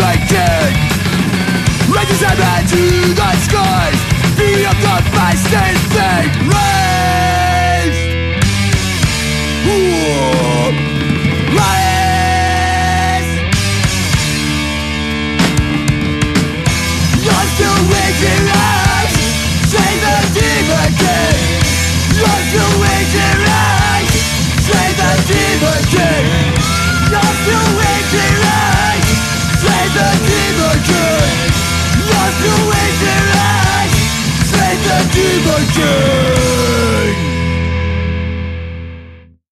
king. Raise his head to the skies, beat up the beast and fate. Raise, raise. You're still waking up, say the demon king. You're still waking up, say the demon king. You're still waking up, say the demon king. You're still waking up, say the demon king.